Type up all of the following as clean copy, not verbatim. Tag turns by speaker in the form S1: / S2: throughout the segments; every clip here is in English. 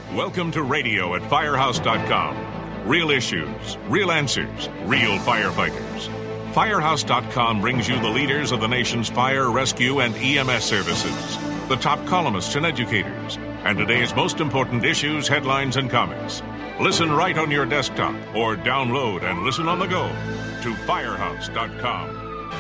S1: Welcome to radio at Firehouse.com. Real issues, real answers, real firefighters. Firehouse.com brings you the leaders of the nation's fire, rescue, and EMS services, the top columnists and educators, and today's most important issues, headlines, and comics. Listen right on your desktop or download and listen on the go to Firehouse.com.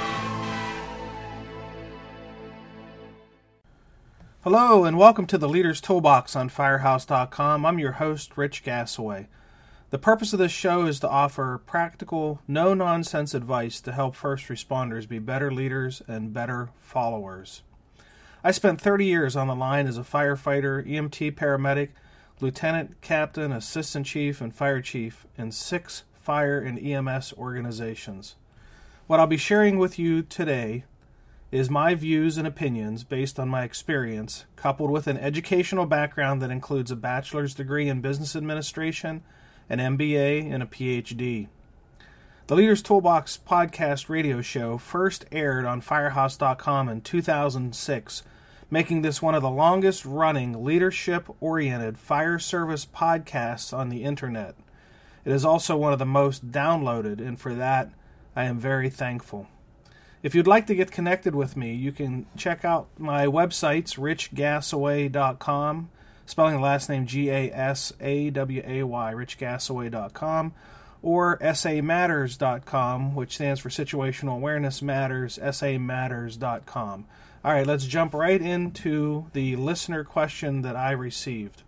S2: Hello and welcome to the Leader's Toolbox on Firehouse.com. I'm your host, Rich Gassaway. The purpose of this show is to offer practical, no-nonsense advice to help first responders be better leaders and better followers. I spent 30 years on the line as a firefighter, EMT paramedic, lieutenant, captain, assistant chief, and fire chief in 6 fire and EMS organizations. What I'll be sharing with you today is my views and opinions based on my experience, coupled with an educational background that includes a bachelor's degree in business administration, an MBA, and a PhD. The Leader's Toolbox podcast radio show first aired on Firehouse.com in 2006, making this one of the longest-running leadership-oriented fire service podcasts on the internet. It is also one of the most downloaded, and for that, I am very thankful. If you'd like to get connected with me, you can check out my websites, richgassaway.com, spelling the last name G-A-S-A-W-A-Y, richgassaway.com, or samatters.com, which stands for Situational Awareness Matters, samatters.com. All right, let's jump right into the listener question that I received.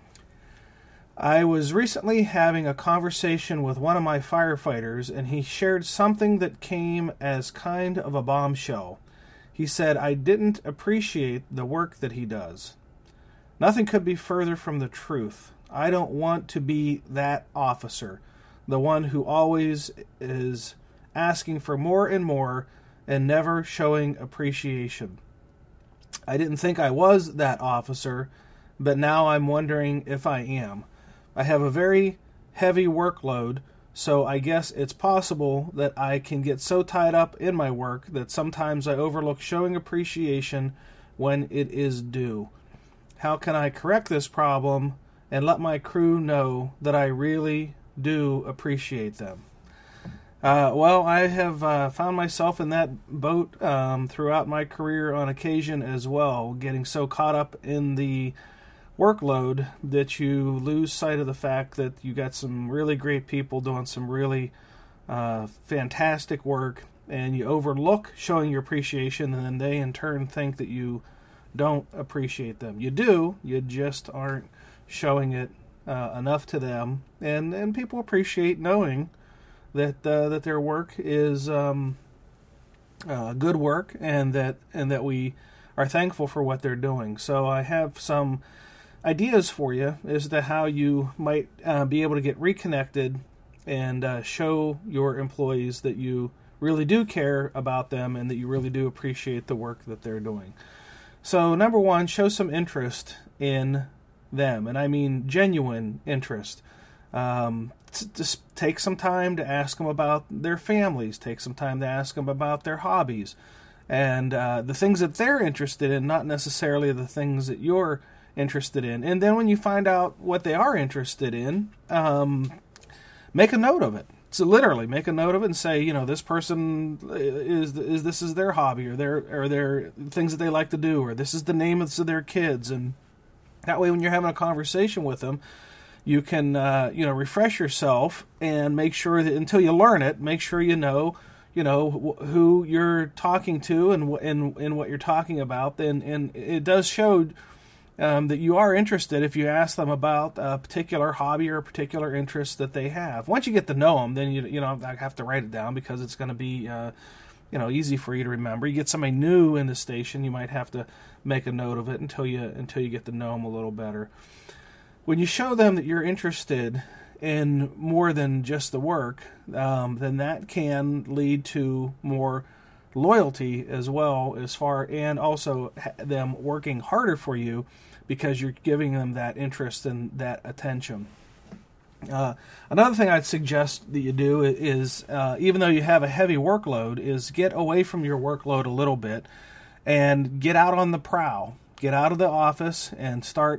S2: I was recently having a conversation with one of my firefighters, and he shared something that came as kind of a bombshell. He said, "I didn't appreciate the work that he does." Nothing could be further from the truth. I don't want to be that officer, the one who always is asking for more and more and never showing appreciation. I didn't think I was that officer, but now I'm wondering if I am. I have a very heavy workload, so I guess it's possible that I can get so tied up in my work that sometimes I overlook showing appreciation when it is due. How can I correct this problem and let my crew know that I really do appreciate them? Well, I have found myself in that boat throughout my career on occasion as well, getting so caught up in the workload that you lose sight of the fact that you got some really great people doing some really fantastic work, and you overlook showing your appreciation, and then they in turn think that you don't appreciate them. You do, you just aren't showing it enough to them, and people appreciate knowing that that their work is good work, and that we are thankful for what they're doing. So I have some ideas for you as to how you might be able to get reconnected and show your employees that you really do care about them and that you really do appreciate the work that they're doing. So number one, show some interest in them, and I mean genuine interest. Just take some time to ask them about their families, take some time to ask them about their hobbies, and the things that they're interested in, not necessarily the things that you're interested in. And then when you find out what they are interested in, make a note of it. So literally make a note of it and say, you know, this person this is their hobby, or their things that they like to do, or this is the name of their kids. And that way when you're having a conversation with them, you can refresh yourself and make sure that until you learn it, make sure you know who you're talking to and what you're talking about. And it does show that you are interested if you ask them about a particular hobby or a particular interest that they have. Once you get to know them, then you don't have to write it down because it's going to be easy for you to remember. You get somebody new in the station, you might have to make a note of it until you get to know them a little better. When you show them that you're interested in more than just the work, then that can lead to more loyalty as well, and also them working harder for you because you're giving them that interest and that attention. Another thing I'd suggest that you do is, even though you have a heavy workload, is get away from your workload a little bit and get out on the prowl. Get out of the office and start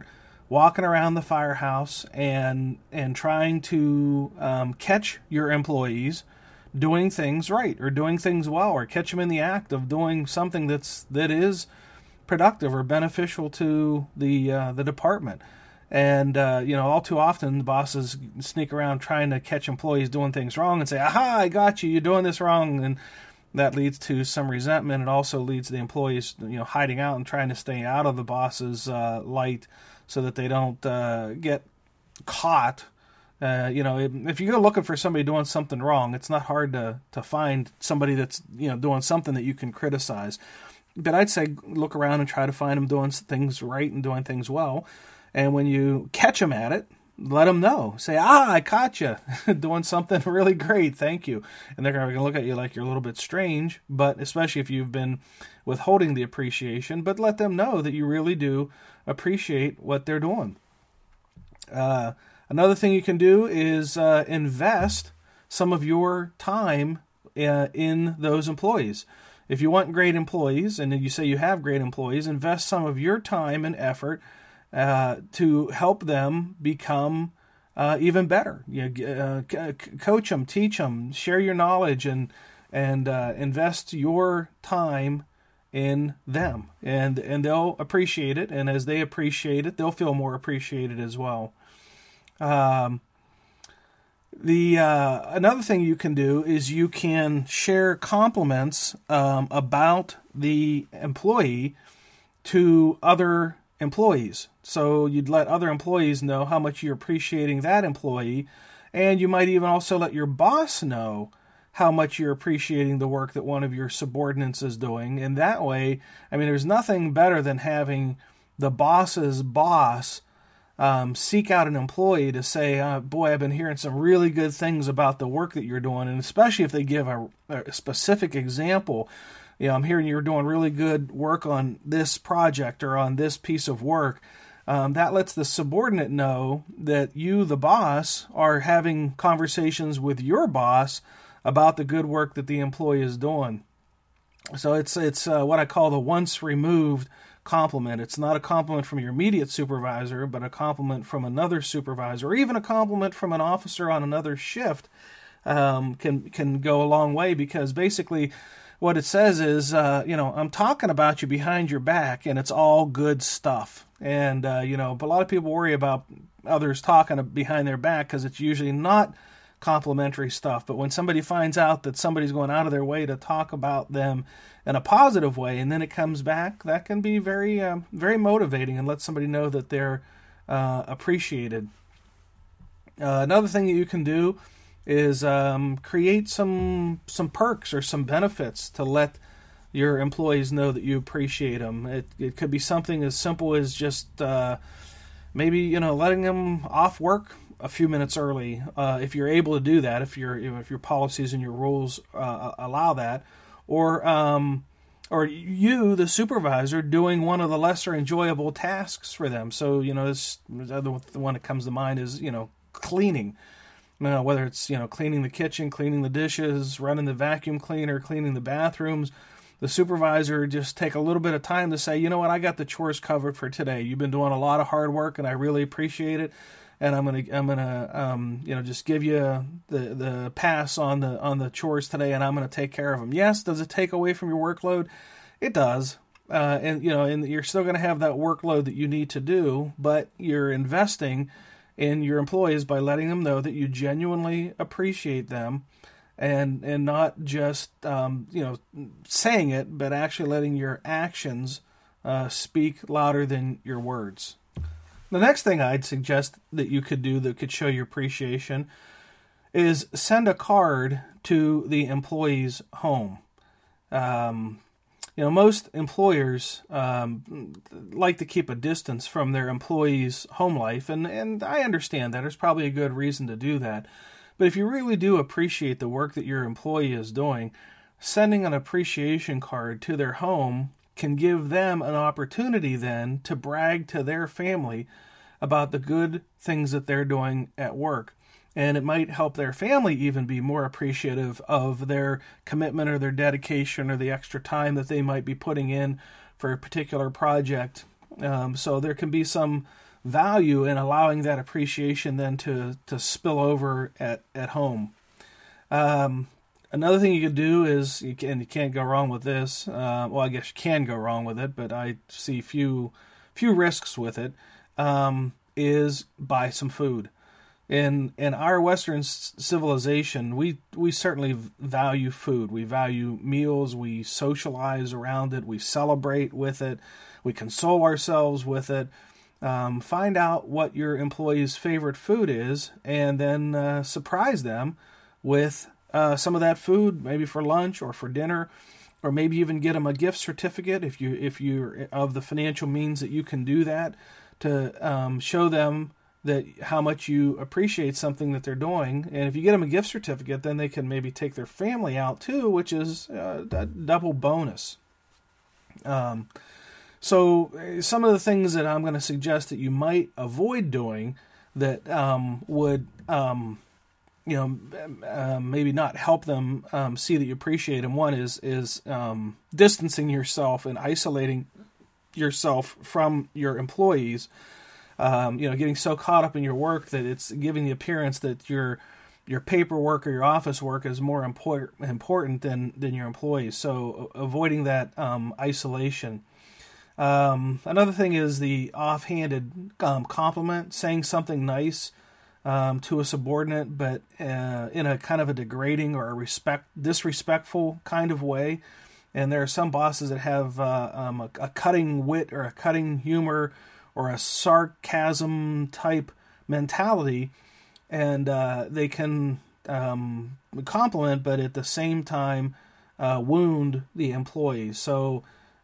S2: walking around the firehouse and trying to catch your employees doing things right or doing things well, or catch them in the act of doing something that is productive or beneficial to the department. And all too often the bosses sneak around trying to catch employees doing things wrong and say, "Aha, I got you, you're doing this wrong," and that leads to some resentment. It also leads to the employees hiding out and trying to stay out of the boss's light so that they don't get caught. If you go looking for somebody doing something wrong, it's not hard to find somebody that's doing something that you can criticize. But I'd say look around and try to find them doing things right and doing things well. And when you catch them at it, let them know. Say, I caught you doing something really great. Thank you. And they're going to look at you like you're a little bit strange, but especially if you've been withholding the appreciation. But let them know that you really do appreciate what they're doing. Another thing you can do is invest some of your time in those employees. If you want great employees, and you say you have great employees, invest some of your time and effort to help them become even better. Coach them, teach them, share your knowledge, and invest your time in them, and they'll appreciate it. And as they appreciate it, they'll feel more appreciated as well. Another thing you can do is you can share compliments about the employee to other employees. So you'd let other employees know how much you're appreciating that employee, and you might even also let your boss know how much you're appreciating the work that one of your subordinates is doing. And that way, there's nothing better than having the boss's boss seek out an employee to say, boy, I've been hearing some really good things about the work that you're doing. And especially if they give a specific example, I'm hearing you're doing really good work on this project or on this piece of work. That lets the subordinate know that you, the boss, are having conversations with your boss about the good work that the employee is doing. So it's what I call the once removed compliment. It's not a compliment from your immediate supervisor, but a compliment from another supervisor, or even a compliment from an officer on another shift can go a long way, because basically what it says is, I'm talking about you behind your back, and it's all good stuff. And, but a lot of people worry about others talking behind their back because it's usually not complimentary stuff. But when somebody finds out that somebody's going out of their way to talk about them in a positive way, and then it comes back, that can be very, very motivating and let somebody know that they're appreciated. Another thing that you can do is create some perks or some benefits to let your employees know that you appreciate them. It could be something as simple as just maybe letting them off work a few minutes early, if you're able to do that, if your policies and your rules allow that, or you, the supervisor, doing one of the lesser enjoyable tasks for them. So the one that comes to mind is cleaning. Whether it's cleaning the kitchen, cleaning the dishes, running the vacuum cleaner, cleaning the bathrooms. The supervisor just take a little bit of time to say, you know what, I got the chores covered for today. You've been doing a lot of hard work, and I really appreciate it. And I'm gonna just give you the pass on the chores today, and I'm gonna take care of them. Yes, does it take away from your workload? It does, and you're still gonna have that workload that you need to do, but you're investing in your employees by letting them know that you genuinely appreciate them, and not just saying it, but actually letting your actions speak louder than your words. The next thing I'd suggest that you could do that could show your appreciation is send a card to the employee's home. Most employers like to keep a distance from their employees' home life, and I understand that. There's probably a good reason to do that. But if you really do appreciate the work that your employee is doing, sending an appreciation card to their home can give them an opportunity then to brag to their family about the good things that they're doing at work. And it might help their family even be more appreciative of their commitment or their dedication or the extra time that they might be putting in for a particular project. So there can be some value and allowing that appreciation then to spill over at home. Another thing you could do is, you can't go wrong with this. Well, I guess you can go wrong with it, but I see few risks with it. Is buy some food. In our Western civilization, we certainly value food. We value meals. We socialize around it. We celebrate with it. We console ourselves with it. Find out what your employees' favorite food is, and then surprise them with some of that food, maybe for lunch or for dinner, or maybe even get them a gift certificate if you're of the financial means that you can do that, to show them that how much you appreciate something that they're doing. And if you get them a gift certificate, then they can maybe take their family out too, which is a double bonus. So some of the things that I'm going to suggest that you might avoid doing that would maybe not help them see that you appreciate them. One is distancing yourself and isolating yourself from your employees. Getting so caught up in your work that it's giving the appearance that your paperwork or your office work is more important than your employees. So avoiding that isolation. Another thing is the offhanded compliment, saying something nice to a subordinate, but in a kind of a degrading or a disrespectful kind of way. And there are some bosses that have a cutting wit or a cutting humor or a sarcasm type mentality, and they can compliment, but at the same time wound the employees. So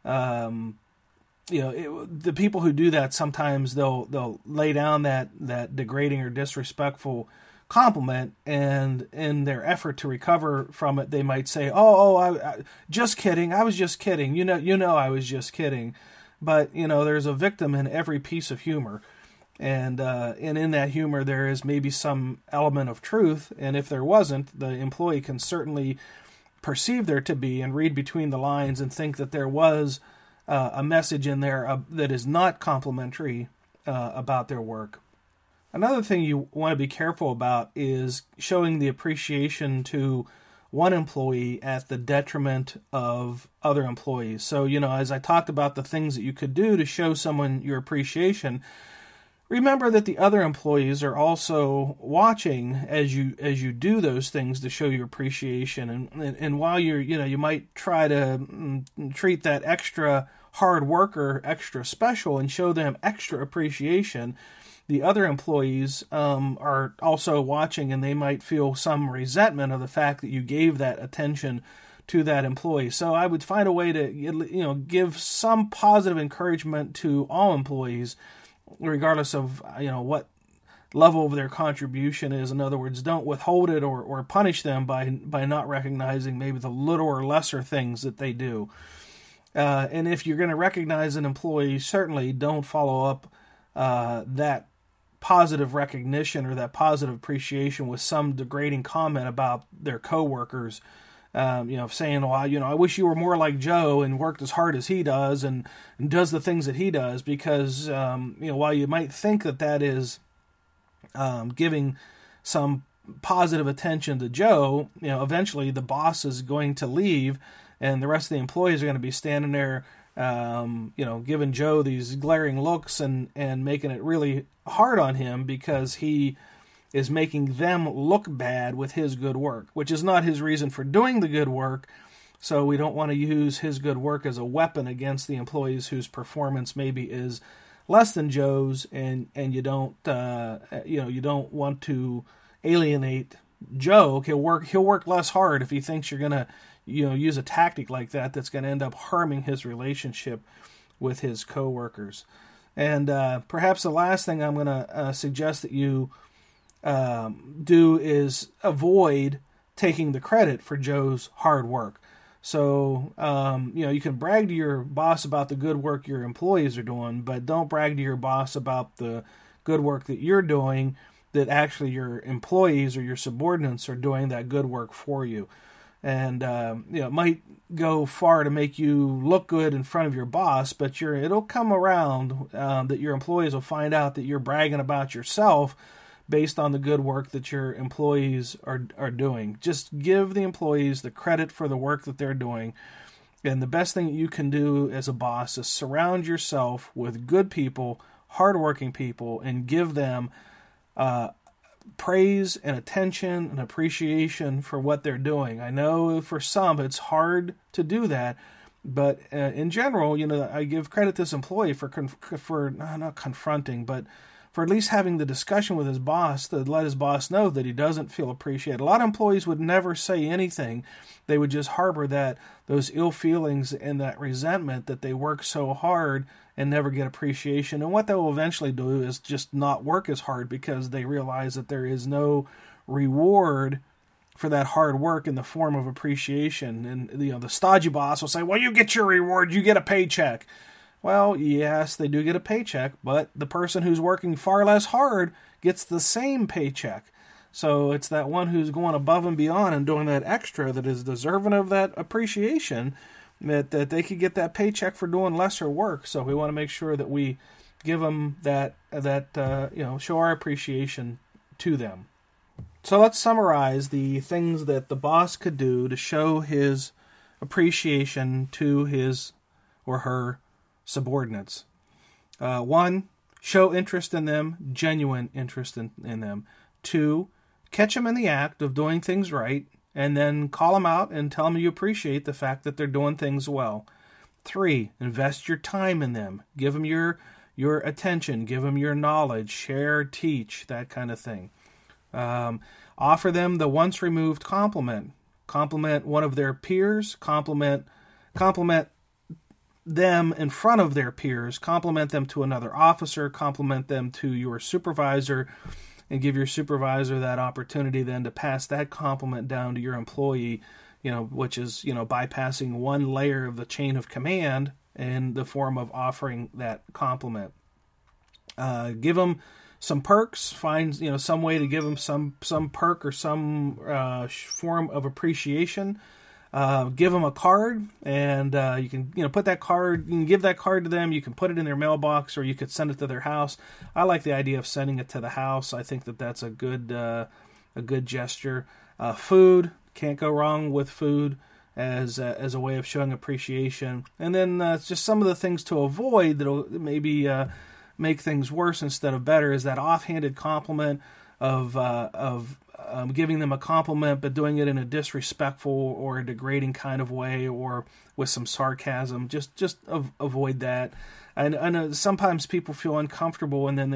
S2: the people who do that, sometimes they'll lay down that degrading or disrespectful compliment, and in their effort to recover from it, they might say, I just kidding. I was just kidding. You know, I was just kidding. But there's a victim in every piece of humor, and in that humor there is maybe some element of truth. And if there wasn't, the employee can certainly perceive there to be and read between the lines and think that there was a message in there that is not complimentary about their work. Another thing you want to be careful about is showing the appreciation to one employee at the detriment of other employees. So, as I talked about the things that you could do to show someone your appreciation, remember that the other employees are also watching as you do those things to show your appreciation. And while you might try to treat that extra hard worker extra special and show them extra appreciation, the other employees are also watching, and they might feel some resentment of the fact that you gave that attention to that employee. So I would find a way to give some positive encouragement to all employees, regardless of what level of their contribution is. In other words, don't withhold it or punish them by not recognizing maybe the little or lesser things that they do. And if you're going to recognize an employee, certainly don't follow up that positive recognition or that positive appreciation with some degrading comment about their coworkers. Saying, I wish you were more like Joe and worked as hard as he does and does the things that he does, because, while you might think that is giving some positive attention to Joe, eventually the boss is going to leave and the rest of the employees are going to be standing there, giving Joe these glaring looks and making it really hard on him because he is making them look bad with his good work, which is not his reason for doing the good work. So we don't want to use his good work as a weapon against the employees whose performance maybe is less than Joe's, and you don't want to alienate Joe. He'll work less hard if he thinks you're gonna use a tactic like that that's going to end up harming his relationship with his coworkers. And perhaps the last thing I'm going to suggest that you do is avoid taking the credit for Joe's hard work. So, you can brag to your boss about the good work your employees are doing, but don't brag to your boss about the good work that you're doing, that actually your employees or your subordinates are doing that good work for you. And it might go far to make you look good in front of your boss, but it'll come around that your employees will find out that you're bragging about yourself based on the good work that your employees are doing. Just give the employees the credit for the work that they're doing. And the best thing that you can do as a boss is surround yourself with good people, hardworking people, and give them praise and attention and appreciation for what they're doing. I know for some it's hard to do that, but in general, I give credit to this employee for not confronting, but for at least having the discussion with his boss to let his boss know that he doesn't feel appreciated. A lot of employees would never say anything. They would just harbor those ill feelings and that resentment that they work so hard and never get appreciation. And what they will eventually do is just not work as hard because they realize that there is no reward for that hard work in the form of appreciation. And the stodgy boss will say, well, you get your reward, you get a paycheck. Well, yes, they do get a paycheck, but the person who's working far less hard gets the same paycheck. So it's that one who's going above and beyond and doing that extra that is deserving of that appreciation, that they could get that paycheck for doing lesser work. So we want to make sure that we give them that show our appreciation to them. So let's summarize the things that the boss could do to show his appreciation to his or her subordinates. 1, show interest in them, genuine interest in them. 2, catch them in the act of doing things right, and then call them out and tell them you appreciate the fact that they're doing things well. 3, invest your time in them. Give them your attention. Give them your knowledge. Share, teach, that kind of thing. Offer them the once removed compliment. Compliment one of their peers. Compliment them in front of their peers. Compliment them to another officer. Compliment them to your supervisor. And give your supervisor that opportunity then to pass that compliment down to your employee, which is, bypassing one layer of the chain of command in the form of offering that compliment. Give them some perks. Find, some way to give them some perk or some form of appreciation. Give them a card, and you can put that card. You can give that card to them. You can put it in their mailbox, or you could send it to their house. I like the idea of sending it to the house. I think that's a good gesture. Food, can't go wrong with food as a way of showing appreciation. And then just some of the things to avoid that'll maybe make things worse instead of better is that offhanded compliment of giving them a compliment, but doing it in a disrespectful or a degrading kind of way, or with some sarcasm. Just avoid that. I know sometimes people feel uncomfortable, and then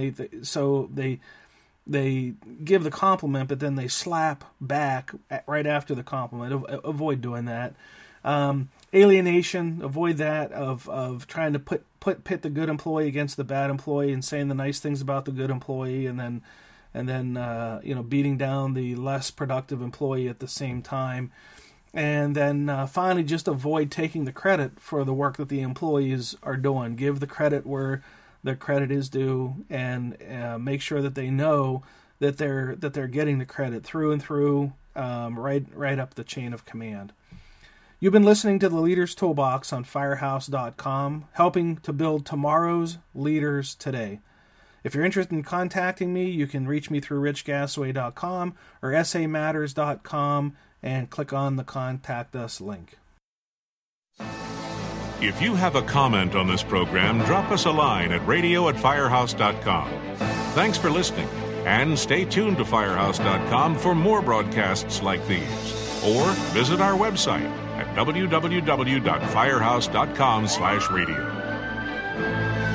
S2: they give the compliment, but then they slap back right after the compliment. Avoid doing that. Alienation, avoid that of trying to pit the good employee against the bad employee and saying the nice things about the good employee, and then beating down the less productive employee at the same time. And then finally, just avoid taking the credit for the work that the employees are doing. Give the credit where the credit is due, and make sure that they know that they're getting the credit through and through, right up the chain of command. You've been listening to the Leaders Toolbox on Firehouse.com, helping to build tomorrow's leaders today. If you're interested in contacting me, you can reach me through richgasaway.com or samatters.com and click on the Contact Us link.
S1: If you have a comment on this program, drop us a line at radio@firehouse.com. Thanks for listening, and stay tuned to Firehouse.com for more broadcasts like these. Or visit our website at www.firehouse.com/radio.